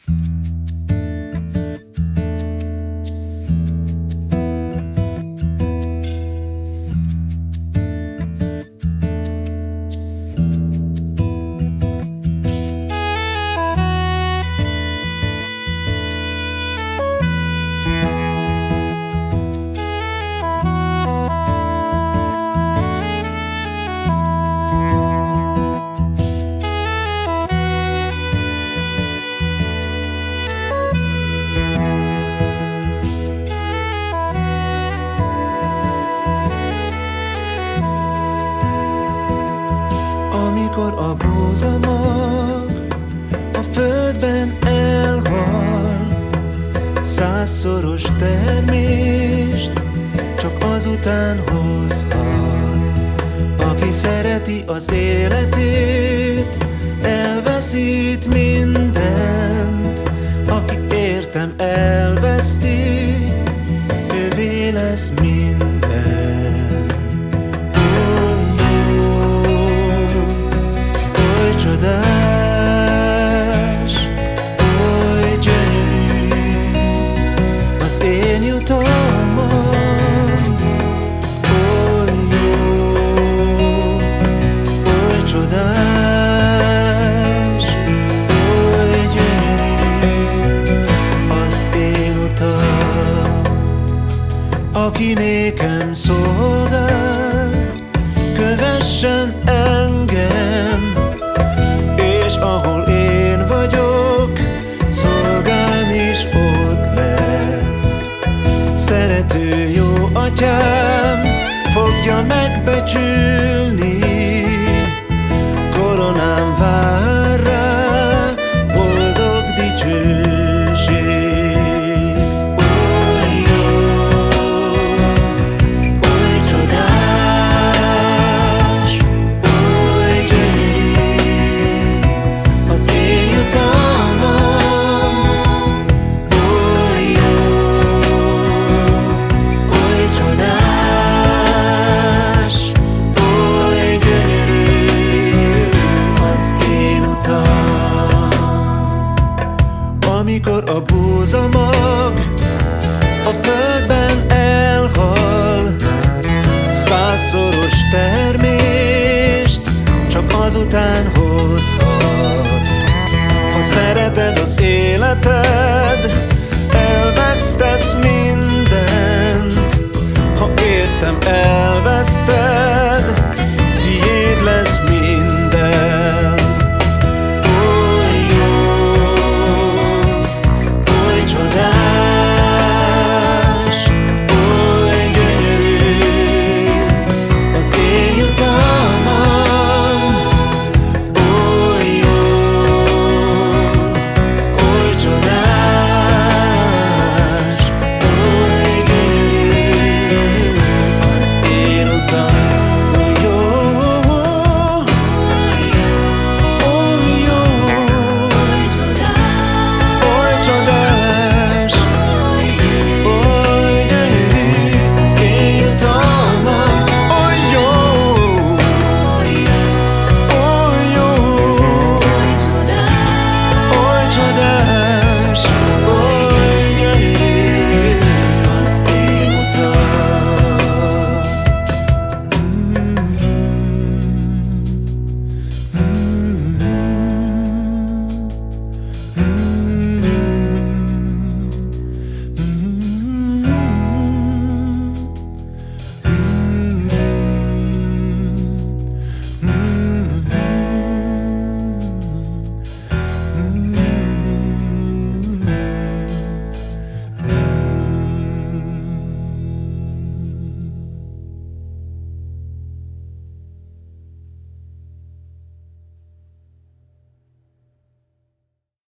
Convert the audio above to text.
Amikor a búzamag a földben elhal, 100-szoros termést csak azután hozhat. Aki szereti az életét, elveszít mindent. Aki értem elveszti, ővé lesz minden. Csodás, oly gyönyörű az én jutalmam, oly jó, oly csodás, oly gyönyörű az én utam. Aki nékem szolgál, kövessen engem, és ahol én vagyok, szolgám is ott lesz. Szerető jó atyám fogja megbecsülni, koronám vár rá, boldog dicsőség. Oly jó, oly csodás, oly gyönyörű az én jutalmam, oly jó, oly csodás, oly gyönyörű az én utam. Amikor a búzamag a földben elhal, 100-szoros termést csak azután hozhat. Ha szereted az életet,